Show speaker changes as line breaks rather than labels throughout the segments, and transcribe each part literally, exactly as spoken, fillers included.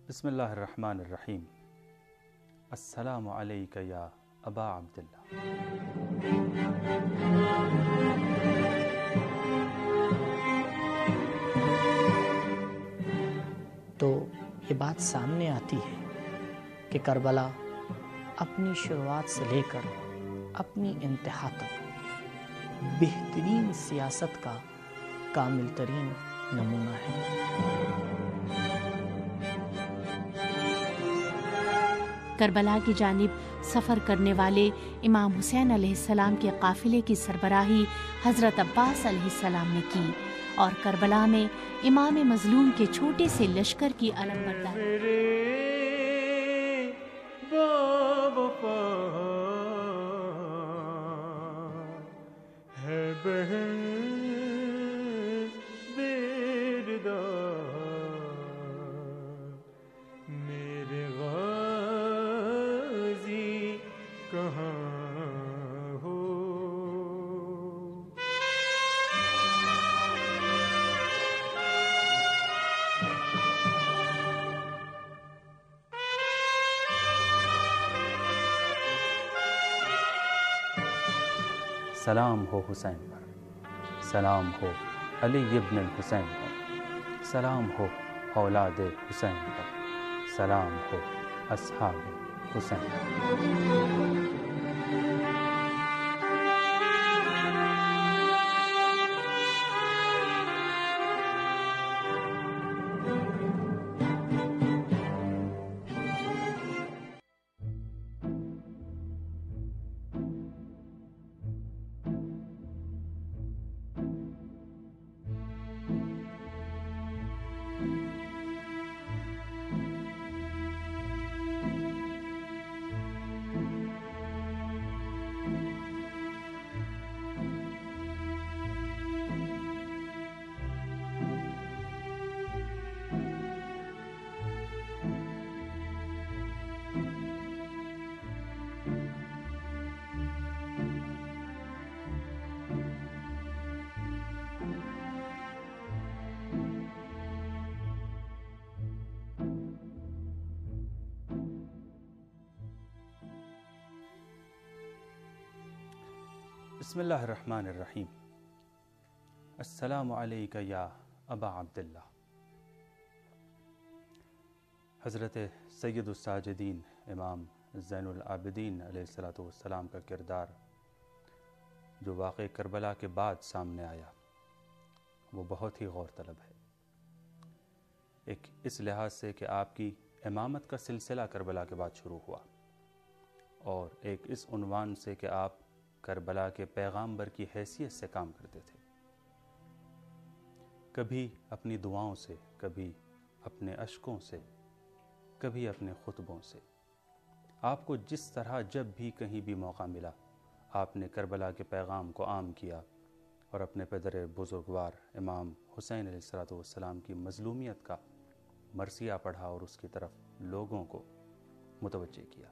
بسم اللہ الرحمن الرحیم۔ السلام علیک یا ابا عبداللہ۔
تو یہ بات سامنے آتی ہے کہ کربلا اپنی شروعات سے لے کر اپنی انتہا تک بہترین سیاست کا کامل ترین نمونہ ہے۔
کربلا کی جانب سفر کرنے والے امام حسین علیہ السلام کے قافلے کی سربراہی حضرت عباس علیہ السلام نے کی اور کربلا میں امام مظلوم کے چھوٹے سے لشکر کی علم برداری۔
سلام ہو حسین پر، سلام ہو علی ابن الحسین پر، سلام ہو اولاد حسین پر، سلام ہو اصحاب حسین پر۔ بسم اللہ الرحمن الرحیم۔ السلام علیک یا ابا عبداللہ۔ حضرت سید الساجدین امام زین العابدین علیہ الصلوۃ والسلام کا کردار جو واقع کربلا کے بعد سامنے آیا وہ بہت ہی غور طلب ہے۔ ایک اس لحاظ سے کہ آپ کی امامت کا سلسلہ کربلا کے بعد شروع ہوا، اور ایک اس عنوان سے کہ آپ کربلا کے پیغامبر کی حیثیت سے کام کرتے تھے، کبھی اپنی دعاؤں سے، کبھی اپنے اشکوں سے، کبھی اپنے خطبوں سے۔ آپ کو جس طرح جب بھی کہیں بھی موقع ملا آپ نے کربلا کے پیغام کو عام کیا اور اپنے پدر بزرگوار امام حسین علیہ الصلوۃ والسلام کی مظلومیت کا مرثیہ پڑھا اور اس کی طرف لوگوں کو متوجہ کیا۔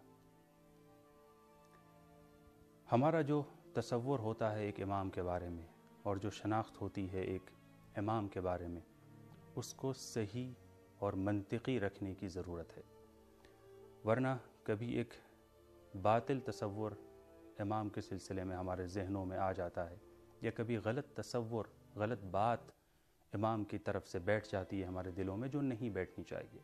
ہمارا جو تصور ہوتا ہے ایک امام کے بارے میں اور جو شناخت ہوتی ہے ایک امام کے بارے میں، اس کو صحیح اور منطقی رکھنے کی ضرورت ہے، ورنہ کبھی ایک باطل تصور امام کے سلسلے میں ہمارے ذہنوں میں آ جاتا ہے، یا کبھی غلط تصور، غلط بات امام کی طرف سے بیٹھ جاتی ہے ہمارے دلوں میں جو نہیں بیٹھنی چاہیے۔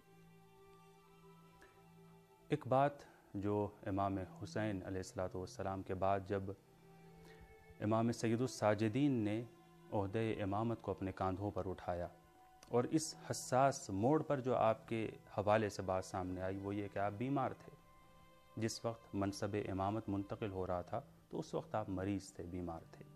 ایک بات جو امام حسین علیہ الصلوۃ والسلام کے بعد جب امام سید الساجدین نے عہدہ امامت کو اپنے کاندھوں پر اٹھایا، اور اس حساس موڑ پر جو آپ کے حوالے سے بات سامنے آئی وہ یہ کہ آپ بیمار تھے۔ جس وقت منصب امامت منتقل ہو رہا تھا تو اس وقت آپ مریض تھے، بیمار تھے۔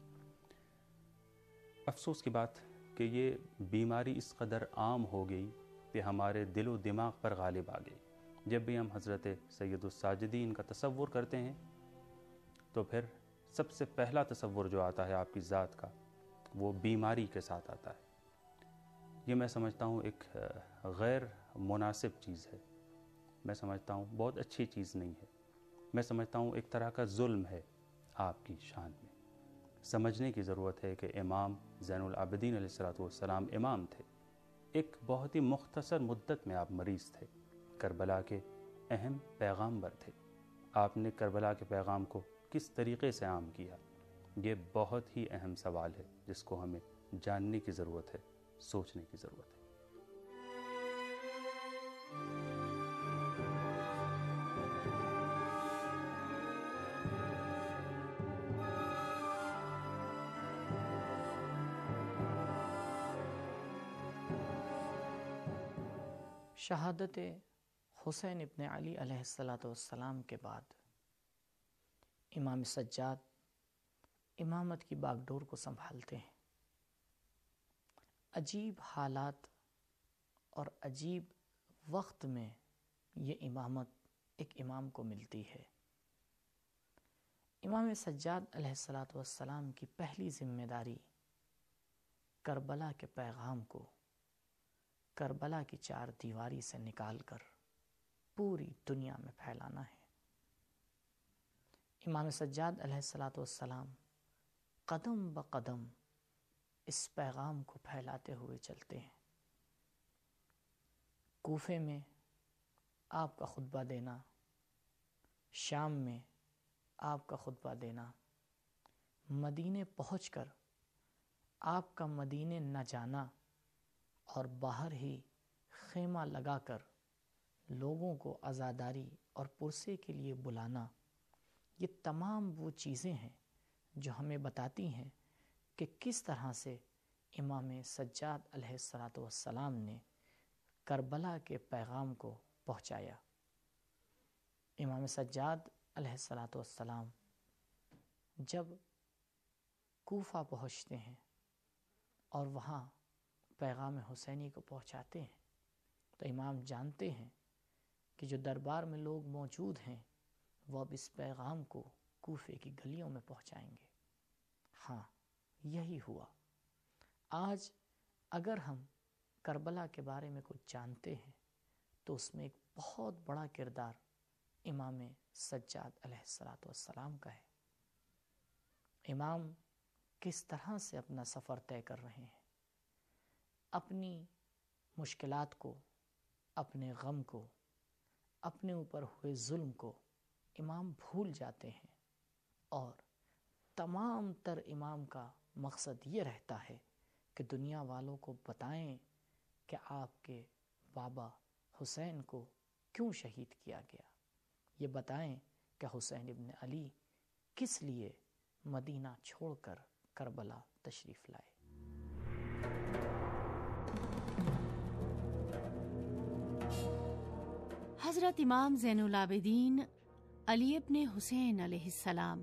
افسوس کی بات کہ یہ بیماری اس قدر عام ہو گئی کہ ہمارے دل و دماغ پر غالب آ گئی۔ جب بھی ہم حضرت سید الساجدین کا تصور کرتے ہیں تو پھر سب سے پہلا تصور جو آتا ہے آپ کی ذات کا وہ بیماری کے ساتھ آتا ہے۔ یہ میں سمجھتا ہوں ایک غیر مناسب چیز ہے، میں سمجھتا ہوں بہت اچھی چیز نہیں ہے، میں سمجھتا ہوں ایک طرح کا ظلم ہے آپ کی شان میں۔ سمجھنے کی ضرورت ہے کہ امام زین العابدین علیہ الصلوۃ والسلام امام تھے، ایک بہت ہی مختصر مدت میں آپ مریض تھے، کربلا کے اہم پیغامبر تھے۔ آپ نے کربلا کے پیغام کو کس طریقے سے عام کیا؟ یہ بہت ہی اہم سوال ہے جس کو ہمیں جاننے کی ضرورت ہے، سوچنے کی ضرورت ہے۔
شہادت حسین ابن علی علیہ الصلاۃ والسلام کے بعد امام سجاد امامت کی باغ ڈور کو سنبھالتے ہیں۔ عجیب حالات اور عجیب وقت میں یہ امامت ایک امام کو ملتی ہے۔ امام سجاد علیہ الصلاۃ والسلام کی پہلی ذمہ داری کربلا کے پیغام کو کربلا کی چار دیواری سے نکال کر پوری دنیا میں پھیلانا ہے۔ امام سجاد علیہ الصلاۃ والسلام قدم بقدم اس پیغام کو پھیلاتے ہوئے چلتے ہیں۔ کوفے میں آپ کا خطبہ دینا، شام میں آپ کا خطبہ دینا، مدینے پہنچ کر آپ کا مدینے نہ جانا اور باہر ہی خیمہ لگا کر لوگوں کو عزاداری اور پرسے کے لیے بلانا، یہ تمام وہ چیزیں ہیں جو ہمیں بتاتی ہیں کہ کس طرح سے امام سجاد علیہ الصلاۃ والسلام نے کربلا کے پیغام کو پہنچایا۔ امام سجاد علیہ الصلاۃ والسلام جب کوفہ پہنچتے ہیں اور وہاں پیغام حسینی کو پہنچاتے ہیں تو امام جانتے ہیں کہ جو دربار میں لوگ موجود ہیں وہ اب اس پیغام کو کوفے کی گلیوں میں پہنچائیں گے۔ ہاں، یہی ہوا۔ آج اگر ہم کربلا کے بارے میں کچھ جانتے ہیں تو اس میں ایک بہت بڑا کردار امام سجاد علیہ الصلاۃ والسلام کا ہے۔ امام کس طرح سے اپنا سفر طے کر رہے ہیں، اپنی مشکلات کو، اپنے غم کو، اپنے اوپر ہوئے ظلم کو امام بھول جاتے ہیں، اور تمام تر امام کا مقصد یہ رہتا ہے کہ دنیا والوں کو بتائیں کہ آپ کے بابا حسین کو کیوں شہید کیا گیا، یہ بتائیں کہ حسین ابن علی کس لیے مدینہ چھوڑ کر کربلا تشریف لائے۔
حضرت امام زین العابدین علی ابن حسین علیہ السلام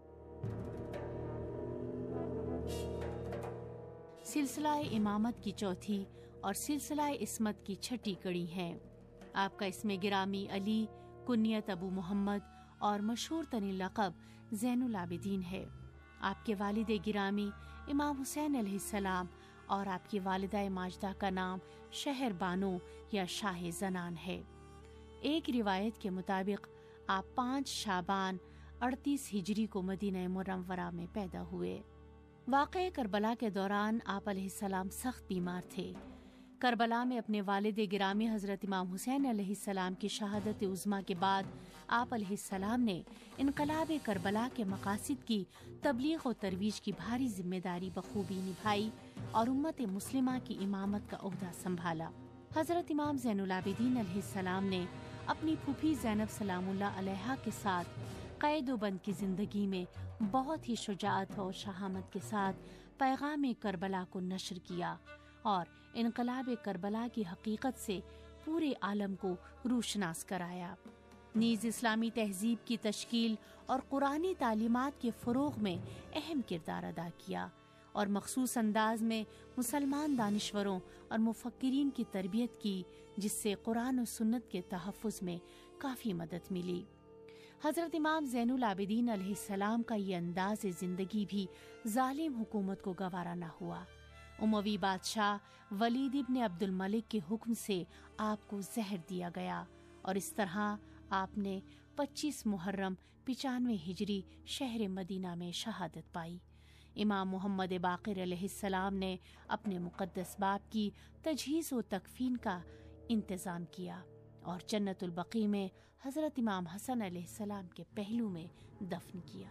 سلسلہ امامت کی چوتھی اور سلسلہ عصمت کی چھٹی کڑی ہیں۔ آپ کا اسم گرامی علی، کنیت ابو محمد اور مشہور ترین لقب زین العابدین ہے۔ آپ کے والد گرامی امام حسین علیہ السلام اور آپ کی والدہ ماجدہ کا نام شہر بانو یا شاہ زنان ہے۔ ایک روایت کے مطابق آپ پانچ شعبان اڑتیس ہجری کو مدینہ منورہ میں پیدا ہوئے۔ واقعہ کربلا کے دوران آپ علیہ السلام سخت بیمار تھے۔ کربلا میں اپنے والد گرامی حضرت امام حسین علیہ السلام کی شہادت عظمیٰ کے بعد آپ علیہ السلام نے انقلاب کربلا کے مقاصد کی تبلیغ و ترویج کی بھاری ذمہ داری بخوبی نبھائی اور امت مسلمہ کی امامت کا عہدہ سنبھالا۔ حضرت امام زین العابدین علیہ السلام نے اپنی پھوپھی زینب سلام اللہ علیہا کے ساتھ قید و بند کی زندگی میں بہت ہی شجاعت اور شہامت کے ساتھ پیغام کربلا کو نشر کیا اور انقلاب کربلا کی حقیقت سے پورے عالم کو روشناس کرایا۔ نیز اسلامی تہذیب کی تشکیل اور قرآنی تعلیمات کے فروغ میں اہم کردار ادا کیا اور مخصوص انداز میں مسلمان دانشوروں اور مفکرین کی تربیت کی، جس سے قرآن و سنت کے تحفظ میں کافی مدد ملی۔ حضرت امام زین العابدین علیہ السلام کا یہ انداز زندگی بھی ظالم حکومت کو گوارا نہ ہوا۔ اموی بادشاہ ولید ابن عبد الملک کے حکم سے آپ کو زہر دیا گیا اور اس طرح آپ نے پچیس محرم پچانوے ہجری شہر مدینہ میں شہادت پائی۔ امام محمد باقر علیہ السلام نے اپنے مقدس باپ کی تجہیز و تکفین کا انتظام کیا اور جنت البقیع میں حضرت امام حسن علیہ السلام کے پہلو میں دفن کیا۔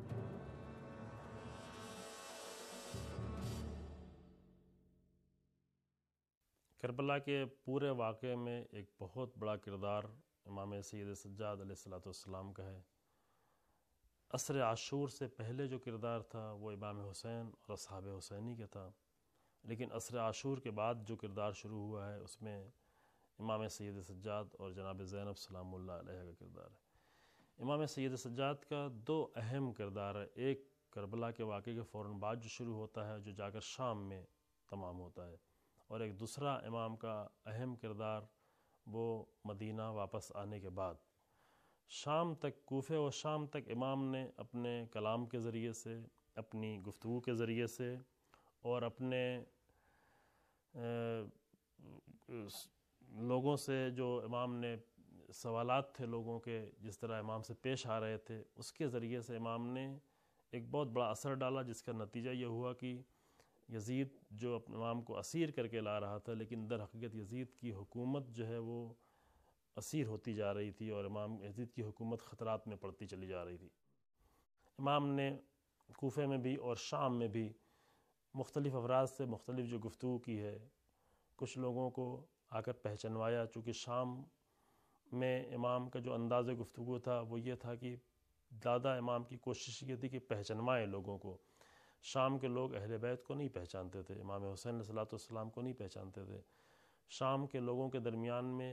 کربلا کے پورے واقعے میں ایک بہت بڑا کردار امام سید سجاد علیہ الصلوۃ والسلام کا ہے۔ عصر عاشور سے پہلے جو کردار تھا وہ امام حسین اور اصحاب حسینی کا تھا، لیکن عصر عاشور کے بعد جو کردار شروع ہوا ہے اس میں امام سید سجاد اور جناب زینب سلام اللہ علیہ کا کردار ہے۔ امام سید سجاد کا دو اہم کردار ہے، ایک کربلا کے واقعے کے فوراً بعد جو شروع ہوتا ہے جو جا کر شام میں تمام ہوتا ہے، اور ایک دوسرا امام کا اہم کردار وہ مدینہ واپس آنے کے بعد شام تک، کوفے و شام تک امام نے اپنے کلام کے ذریعے سے، اپنی گفتگو کے ذریعے سے اور اپنے لوگوں سے جو امام نے سوالات تھے لوگوں کے جس طرح امام سے پیش آ رہے تھے اس کے ذریعے سے امام نے ایک بہت بڑا اثر ڈالا، جس کا نتیجہ یہ ہوا کہ یزید جو اپنے امام کو اسیر کر کے لا رہا تھا، لیکن در حقیقت یزید کی حکومت جو ہے وہ اسیر ہوتی جا رہی تھی اور امام یزید کی حکومت خطرات میں پڑتی چلی جا رہی تھی۔ امام نے کوفے میں بھی اور شام میں بھی مختلف افراد سے مختلف جو گفتگو کی ہے، کچھ لوگوں کو آ کر پہچنوایا، چونکہ شام میں امام کا جو انداز گفتگو تھا وہ یہ تھا کہ دادا امام کی کوشش یہ تھی کہ پہچنوائے لوگوں کو۔ شام کے لوگ اہل بیت کو نہیں پہچانتے تھے، امام حسین علیہ الصلوۃ والسلام کو نہیں پہچانتے تھے۔ شام کے لوگوں کے درمیان میں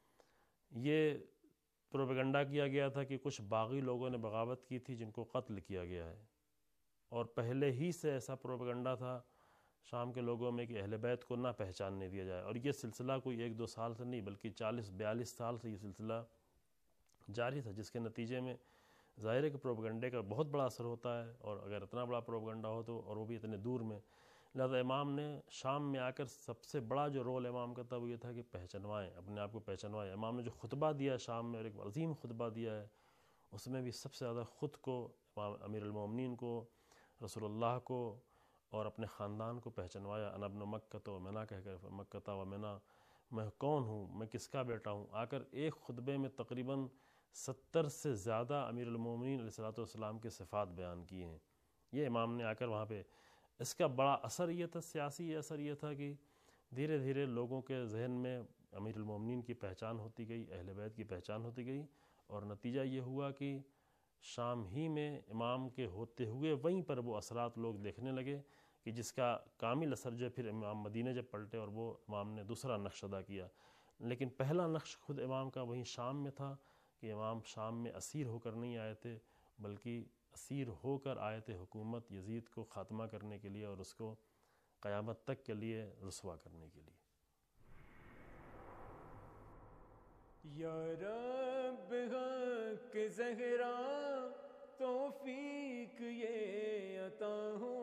یہ پروپیگنڈا کیا گیا تھا کہ کچھ باغی لوگوں نے بغاوت کی تھی جن کو قتل کیا گیا ہے، اور پہلے ہی سے ایسا پروپیگنڈا تھا شام کے لوگوں میں کہ اہل بیت کو نہ پہچاننے دیا جائے، اور یہ سلسلہ کوئی ایک دو سال سے نہیں بلکہ چالیس بیالیس سال سے یہ سلسلہ جاری تھا، جس کے نتیجے میں ظاہر ہے کہ پروپیگنڈے کا بہت بڑا اثر ہوتا ہے، اور اگر اتنا بڑا پروپیگنڈا ہو تو اور وہ بھی اتنے دور میں، لہذا امام نے شام میں آ کر سب سے بڑا جو رول امام کا تھا وہ یہ تھا کہ پہچنوائیں، اپنے آپ کو پہچنوائیں۔ امام نے جو خطبہ دیا شام میں، اور ایک عظیم خطبہ دیا ہے، اس میں بھی سب سے زیادہ خود کو، امام امیر المومنین کو، رسول اللہ کو اور اپنے خاندان کو پہچنوایا۔ انا ابن مکہ و منا کہہ کر، مکہ و منا، میں کون ہوں، میں کس کا بیٹا ہوں، آ کر ایک خطبے میں تقریباً ستر سے زیادہ امیر المومنین علیہ الصلوۃ والسلام کے صفات بیان کیے ہیں۔ یہ امام نے آ کر وہاں پہ، اس کا بڑا اثر یہ تھا، سیاسی اثر یہ تھا کہ دھیرے دھیرے لوگوں کے ذہن میں امیر المومنین کی پہچان ہوتی گئی، اہل بیت کی پہچان ہوتی گئی، اور نتیجہ یہ ہوا کہ شام ہی میں امام کے ہوتے ہوئے وہیں پر وہ اثرات لوگ دیکھنے لگے، کہ جس کا کامل اثر جو پھر امام مدینہ جب پلٹے اور وہ امام نے دوسرا نقش ادا کیا، لیکن پہلا نقش خود امام کا وہیں شام میں تھا کہ امام شام میں اسیر ہو کر نہیں آئے تھے، بلکہ اسیر ہو کر آئے تھے حکومت یزید کو خاتمہ کرنے کے لیے اور اس کو قیامت تک کے لیے رسوا کرنے کے لیے۔
یا رب حق زہرا توفیق یہ عطا ہو،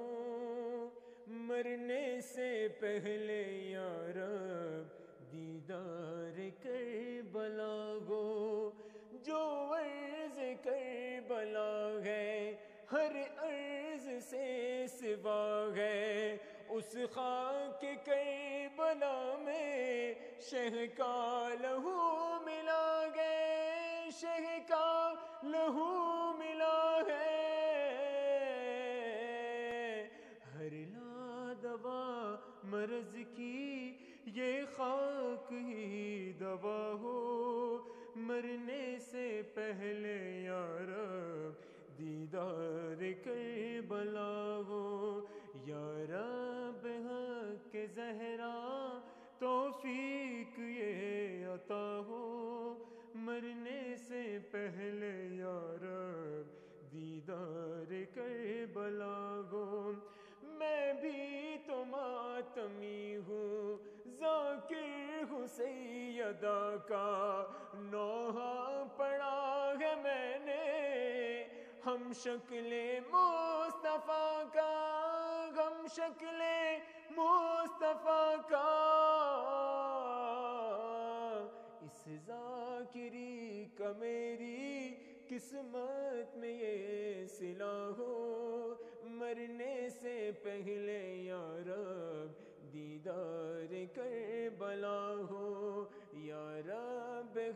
مرنے سے پہلے یا رب دیدار کربلا ہو، جو عرض کربلا ہے ہر عرض سے سوا ہے، اس خاک کربلا میں شہ کا لہو ملا گئے، شہ کا لہو ملا ہے، ہر لا دوا مرض کی یہ خاک ہی دوا ہو، مرنے سے پہلے یا رب دیدار کربلا ہو، یا رب حق زہرا توفیق یہ عطا ہو، مرنے سے پہلے یا رب دیدار کربلا ہو۔ میں بھی تو ماتمی ہوں، ذاکر ہوں سیدہ کا، نوحہ پڑھا ہے میں نے ہم شکل مصطفیٰ کا، ہم شکل مصطفیٰ کا، اس ذاکری کا میری قسمت میں یہ صلہ ہو، مرنے سے پہلے یا رب دیدار کربلا ہو، یا رب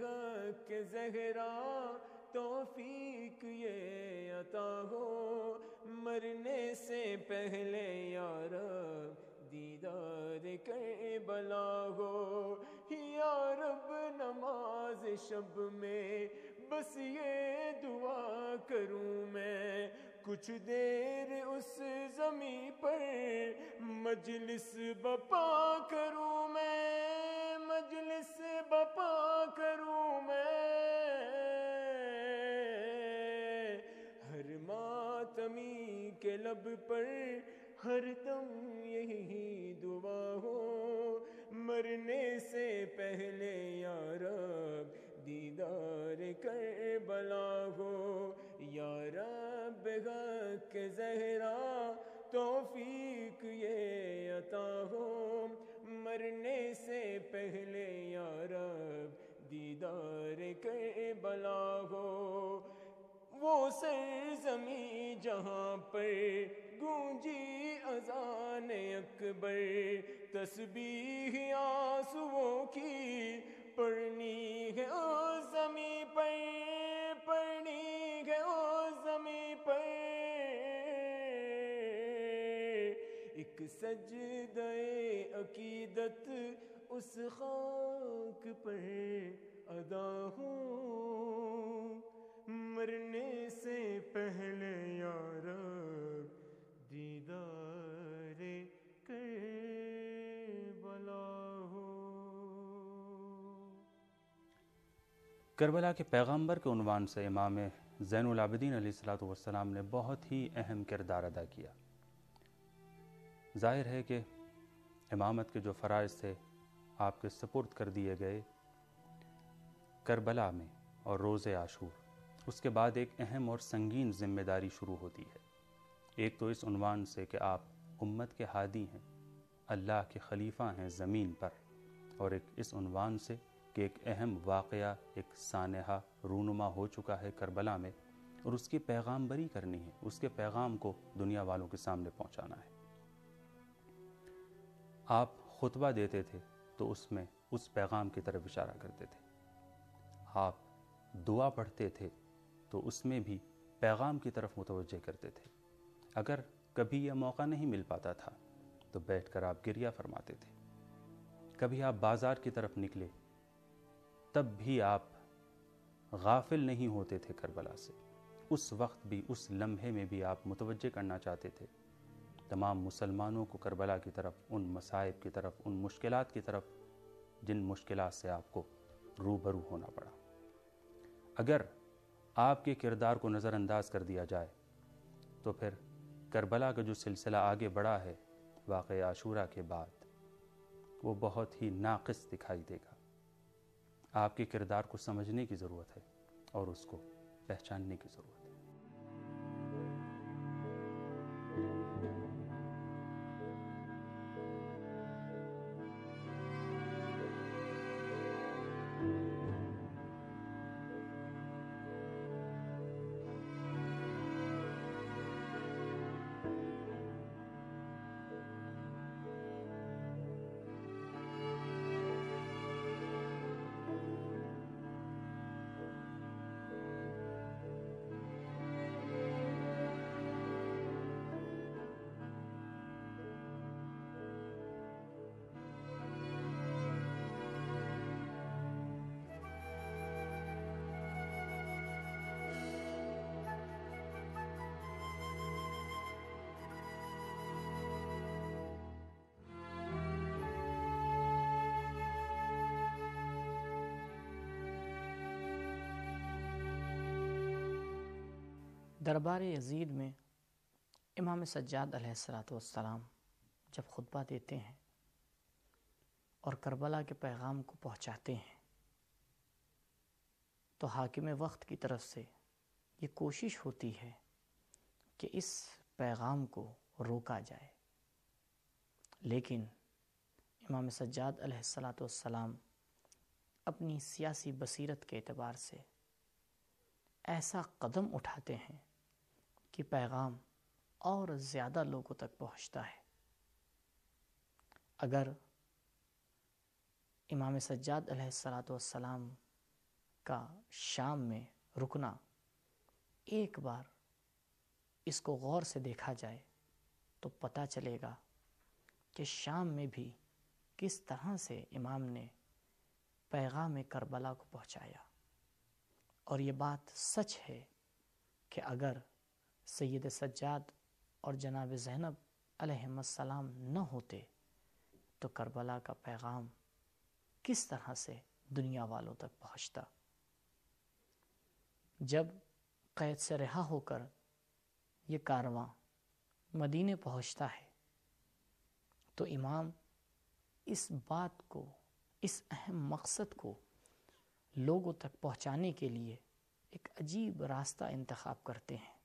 کہ زہرا توفیق یہ عطا ہو، مرنے سے پہلے یا رب دیدار کربلا ہو۔ یا رب نماز شب میں بس یہ دعا کروں میں، کچھ دیر اس زمیں پر مجلس بپا کروں میں، مجلس بپا کروں میں۔ ہر ماتمی کے لب پر ہر دم یہی دعا ہو، مرنے سے پہلے یا رب دیدار کربلا ہو۔ یا رب حق زہرا توفیق یہ عطا ہو، مرنے سے پہلے یا رب دیدار کربلا ہو۔ وہ سرزمین جہاں پر گونجی اذان اکبر، تسبیح آنسوؤں کی پڑھنی ہے اس زمیں پر، پڑھنی ہے اس زمیں پر۔ ایک سجدہ عقیدت اس خاک پر ادا ہوں، مرنے سے پہلے یا رب دیدار کربلا ہو۔
کربلا کے پیغمبر کے عنوان سے امام زین العابدین علیہ الصلوۃ والسلام نے بہت ہی اہم کردار ادا کیا۔ ظاہر ہے کہ امامت کے جو فرائض تھے آپ کے سپرد کر دیے گئے کربلا میں اور روز عاشور، اس کے بعد ایک اہم اور سنگین ذمہ داری شروع ہوتی ہے۔ ایک تو اس عنوان سے کہ آپ امت کے ہادی ہیں، اللہ کے خلیفہ ہیں زمین پر، اور ایک اس عنوان سے کہ ایک اہم واقعہ، ایک سانحہ رونما ہو چکا ہے کربلا میں، اور اس کی پیغام بری کرنی ہے، اس کے پیغام کو دنیا والوں کے سامنے پہنچانا ہے۔ آپ خطبہ دیتے تھے تو اس میں اس پیغام کی طرف اشارہ کرتے تھے، آپ دعا پڑھتے تھے تو اس میں بھی پیغام کی طرف متوجہ کرتے تھے۔ اگر کبھی یہ موقع نہیں مل پاتا تھا تو بیٹھ کر آپ گریہ فرماتے تھے۔ کبھی آپ بازار کی طرف نکلے تب بھی آپ غافل نہیں ہوتے تھے کربلا سے، اس وقت بھی، اس لمحے میں بھی آپ متوجہ کرنا چاہتے تھے تمام مسلمانوں کو کربلا کی طرف، ان مصائب کی طرف، ان مشکلات کی طرف جن مشکلات سے آپ کو روبرو ہونا پڑا۔ اگر آپ کے کردار کو نظر انداز کر دیا جائے تو پھر کربلا کا جو سلسلہ آگے بڑھا ہے واقعہ عاشورہ کے بعد، وہ بہت ہی ناقص دکھائی دے گا۔ آپ کے کردار کو سمجھنے کی ضرورت ہے اور اس کو پہچاننے کی ضرورت ہے۔
دربار یزید میں امام سجاد علیہ الصلوۃ والسلام جب خطبہ دیتے ہیں اور کربلا کے پیغام کو پہنچاتے ہیں تو حاکم وقت کی طرف سے یہ کوشش ہوتی ہے کہ اس پیغام کو روکا جائے، لیکن امام سجاد علیہ الصلوۃ والسلام اپنی سیاسی بصیرت کے اعتبار سے ایسا قدم اٹھاتے ہیں کہ پیغام اور زیادہ لوگوں تک پہنچتا ہے۔ اگر امام سجاد علیہ الصلوۃ والسلام کا شام میں رکنا ایک بار اس کو غور سے دیکھا جائے تو پتہ چلے گا کہ شام میں بھی کس طرح سے امام نے پیغام کربلا کو پہنچایا. اور یہ بات سچ ہے کہ اگر سید سجاد اور جناب زینب علیہم السلام نہ ہوتے تو کربلا کا پیغام کس طرح سے دنیا والوں تک پہنچتا. جب قید سے رہا ہو کر یہ کارواں مدینے پہنچتا ہے تو امام اس بات کو، اس اہم مقصد کو لوگوں تک پہنچانے کے لیے ایک عجیب راستہ انتخاب کرتے ہیں.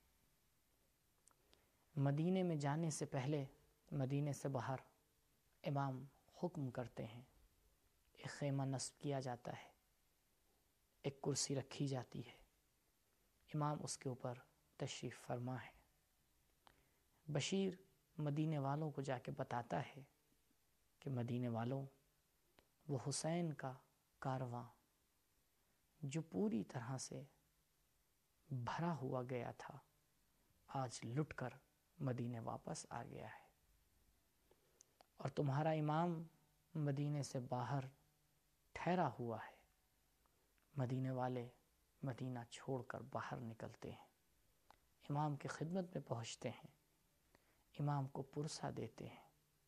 مدینے میں جانے سے پہلے مدینے سے باہر امام حکم کرتے ہیں، ایک خیمہ نصب کیا جاتا ہے، ایک کرسی رکھی جاتی ہے، امام اس کے اوپر تشریف فرما ہے. بشیر مدینے والوں کو جا کے بتاتا ہے کہ مدینے والوں، وہ حسین کا کارواں جو پوری طرح سے بھرا ہوا گیا تھا آج لٹ کر مدینے واپس آ گیا ہے، اور تمہارا امام مدینے سے باہر ٹھہرا ہوا ہے. مدینے والے مدینہ چھوڑ کر باہر نکلتے ہیں، امام کی خدمت میں پہنچتے ہیں، امام کو پرسہ دیتے ہیں.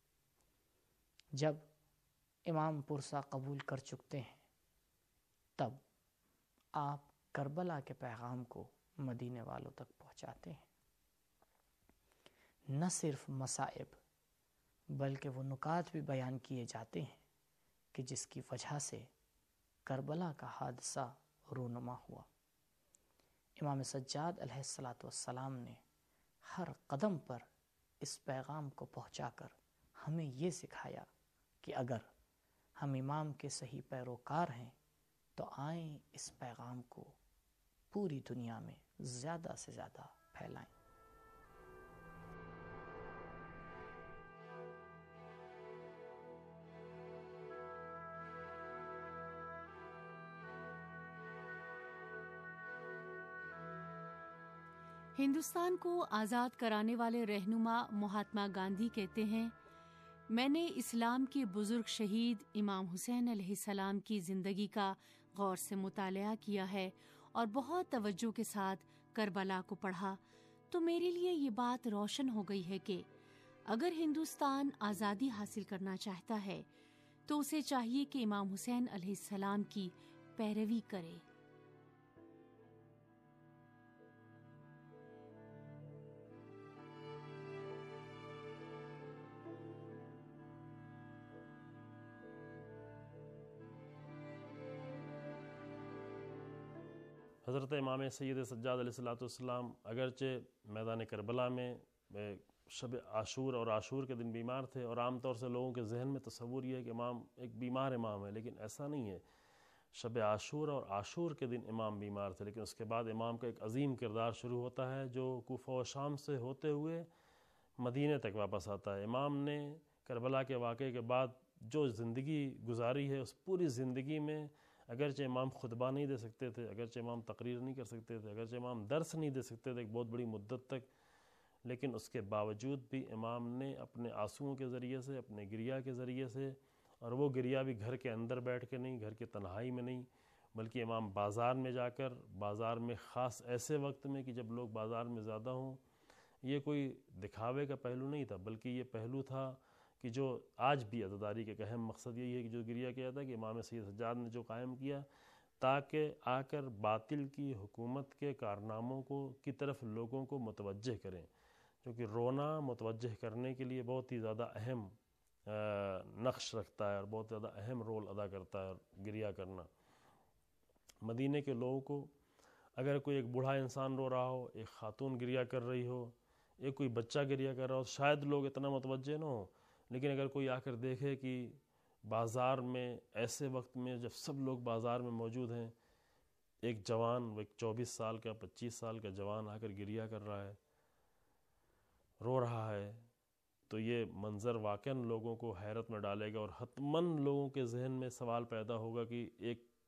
جب امام پرسہ قبول کر چکتے ہیں تب آپ کربلا کے پیغام کو مدینے والوں تک پہنچاتے ہیں. نہ صرف مصائب بلکہ وہ نکات بھی بیان کیے جاتے ہیں کہ جس کی وجہ سے کربلا کا حادثہ رونما ہوا. امام سجاد علیہ الصلاۃ والسلام نے ہر قدم پر اس پیغام کو پہنچا کر ہمیں یہ سکھایا کہ اگر ہم امام کے صحیح پیروکار ہیں تو آئیں اس پیغام کو پوری دنیا میں زیادہ سے زیادہ پھیلائیں.
ہندوستان کو آزاد کرانے والے رہنما مہاتما گاندھی کہتے ہیں، میں نے اسلام کے بزرگ شہید امام حسین علیہ السلام کی زندگی کا غور سے مطالعہ کیا ہے اور بہت توجہ کے ساتھ کربلا کو پڑھا تو میرے لیے یہ بات روشن ہو گئی ہے کہ اگر ہندوستان آزادی حاصل کرنا چاہتا ہے تو اسے چاہیے کہ امام حسین علیہ السلام کی پیروی کرے.
حضرت امام سید سجاد علیہ الصلوۃ والسلام اگرچہ میدان کربلا میں شب عاشور اور عاشور کے دن بیمار تھے، اور عام طور سے لوگوں کے ذہن میں تصور یہ ہے کہ امام ایک بیمار امام ہے، لیکن ایسا نہیں ہے. شب عاشور اور عاشور کے دن امام بیمار تھے، لیکن اس کے بعد امام کا ایک عظیم کردار شروع ہوتا ہے جو کوفہ و شام سے ہوتے ہوئے مدینے تک واپس آتا ہے. امام نے کربلا کے واقعے کے بعد جو زندگی گزاری ہے اس پوری زندگی میں اگرچہ امام خطبہ نہیں دے سکتے تھے، اگرچہ امام تقریر نہیں کر سکتے تھے، اگرچہ امام درس نہیں دے سکتے تھے ایک بہت بڑی مدت تک، لیکن اس کے باوجود بھی امام نے اپنے آنسوؤں کے ذریعے سے، اپنے گریہ کے ذریعے سے، اور وہ گریہ بھی گھر کے اندر بیٹھ کے نہیں، گھر کے تنہائی میں نہیں، بلکہ امام بازار میں جا کر، بازار میں خاص ایسے وقت میں کہ جب لوگ بازار میں زیادہ ہوں، یہ کوئی دکھاوے کا پہلو نہیں تھا بلکہ یہ پہلو تھا کہ جو آج بھی عزاداری کا ایک اہم مقصد یہی ہے کہ جو گریہ کیا تھا کہ امام سید سجاد نے جو قائم کیا تاکہ آ کر باطل کی حکومت کے کارناموں کو کی طرف لوگوں کو متوجہ کریں، کیونکہ رونا متوجہ کرنے کے لیے بہت ہی زیادہ اہم نقش رکھتا ہے اور بہت زیادہ اہم رول ادا کرتا ہے گریہ کرنا. مدینے کے لوگوں کو اگر کوئی ایک بوڑھا انسان رو رہا ہو، ایک خاتون گریہ کر رہی ہو، ایک کوئی بچہ گریہ کر رہا ہو، شاید لوگ اتنا متوجہ نہ ہوں، لیکن اگر کوئی آ کر دیکھے کہ بازار میں ایسے وقت میں جب سب لوگ بازار میں موجود ہیں ایک جوان، وہ ایک چوبیس سال کا پچیس سال کا جوان آ کر گریہ کر رہا ہے، رو رہا ہے، تو یہ منظر واقعاً لوگوں کو حیرت میں ڈالے گا اور حتماً لوگوں کے ذہن میں سوال پیدا ہوگا کہ ایک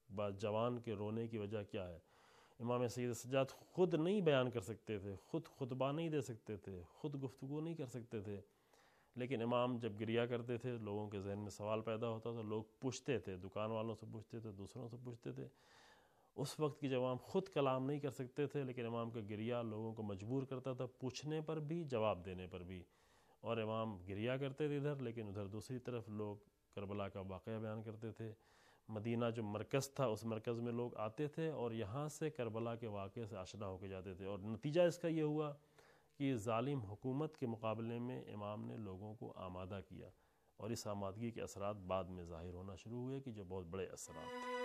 بعض جوان کے رونے کی وجہ کیا ہے؟ امام سید سجاد خود نہیں بیان کر سکتے تھے، خود خطبہ نہیں دے سکتے تھے، خود گفتگو نہیں کر سکتے تھے، لیکن امام جب گریا کرتے تھے لوگوں کے ذہن میں سوال پیدا ہوتا تھا، لوگ پوچھتے تھے، دکان والوں سے پوچھتے تھے، دوسروں سے پوچھتے تھے۔ اس وقت کی جب امام خود کلام نہیں کر سکتے تھے، لیکن امام کا گریا لوگوں کو مجبور کرتا تھا پوچھنے پر بھی، جواب دینے پر بھی، اور امام گریا کرتے تھے ادھر، لیکن ادھر دوسری طرف لوگ کربلا کا واقعہ بیان کرتے تھے۔ مدینہ جو مرکز تھا اس مرکز میں لوگ آتے تھے اور یہاں سے کربلا کے واقعے سے آشنا ہو کے جاتے تھے، اور نتیجہ اس کا یہ ہوا کہ ظالم حکومت کے مقابلے میں امام نے لوگوں کو آمادہ کیا، اور اس آمادگی کے اثرات بعد میں ظاہر ہونا شروع ہوئے کہ جو بہت بڑے اثرات تھے۔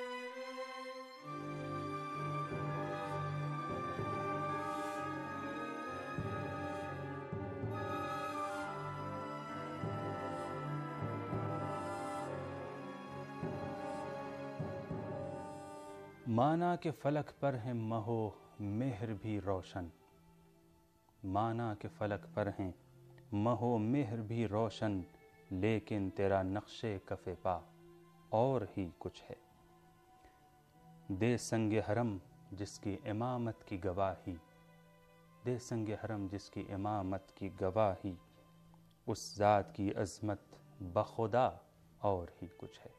مانا کہ فلک پر ہیں مہو مہر بھی روشن، مانا کہ فلک پر ہیں مہو مہر بھی روشن، لیکن تیرا نقش کف پا اور ہی کچھ ہے۔ دے سنگ حرم جس کی امامت کی گواہی، دے سنگ حرم جس کی امامت کی گواہی، اس ذات کی عظمت بخدا اور ہی کچھ ہے۔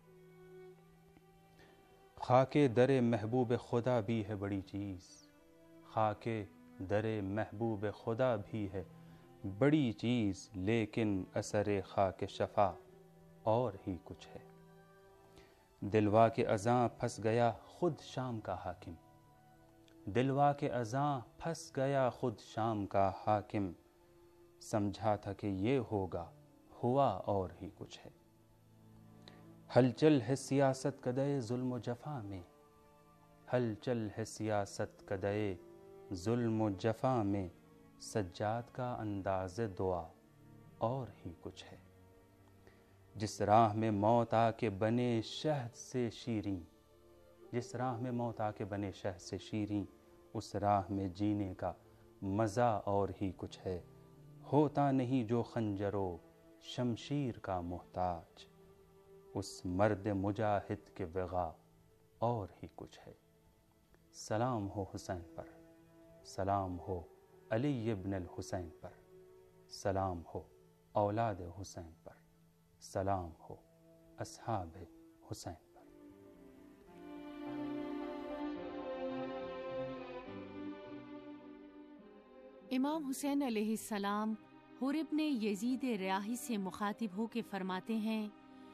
خاک در محبوب خدا بھی ہے بڑی چیز، خاک در محبوب خدا بھی ہے بڑی چیز، لیکن اثر خاک شفا اور ہی کچھ ہے۔ دلوا کے اذاں پھنس گیا خود شام کا حاکم، دلوا کے اذاں پھنس گیا خود شام کا حاکم، سمجھا تھا کہ یہ ہوگا ہوا اور ہی کچھ ہے۔ ہلچل ہے سیاست کدے ظلم و جفا میں، ہلچل ہے سیاست کدے ظلم و جفا میں، سجاد کا انداز دعا اور ہی کچھ ہے۔ جس راہ میں موت آ کے بنے شہد سے شیریں، جس راہ میں موت آ کے بنے شہد سے شیریں، اس راہ میں جینے کا مزہ اور ہی کچھ ہے۔ ہوتا نہیں جو خنجر و شمشیر کا محتاج، اس مرد مجاہد کے وغا اور ہی کچھ ہے۔ سلام ہو حسین پر، سلام ہو علی ابن الحسین پر، سلام ہو اولاد حسین پر، سلام ہو اصحاب حسین پر۔
امام حسین علیہ السلام حر ابن یزید ریاحی سے مخاطب ہو کے فرماتے ہیں،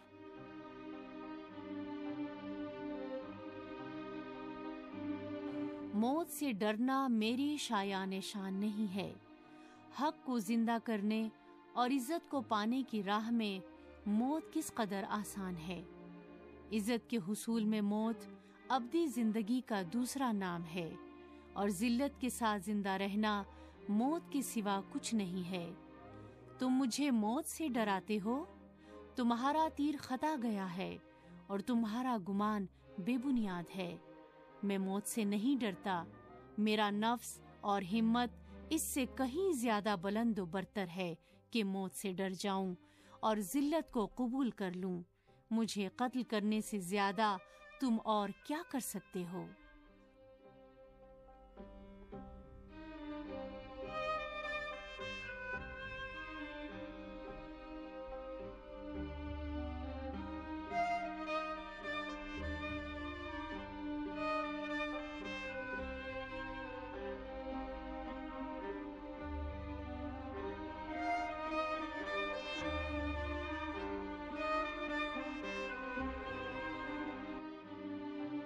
موت سے ڈرنا میری شایان شان نہیں ہے۔ حق کو زندہ کرنے اور عزت کو پانے کی راہ میں موت کس قدر آسان ہے۔ عزت کے حصول میں موت ابدی زندگی کا دوسرا نام ہے، اور ذلت کے ساتھ زندہ رہنا موت کے سوا کچھ نہیں ہے۔ تم مجھے موت سے ڈراتے ہو، تمہارا تیر خطا گیا ہے اور تمہارا گمان بے بنیاد ہے۔ میں موت سے نہیں ڈرتا، میرا نفس اور ہمت اس سے کہیں زیادہ بلند و برتر ہے کہ موت سے ڈر جاؤں اور ذلت کو قبول کر لوں۔ مجھے قتل کرنے سے زیادہ تم اور کیا کر سکتے ہو؟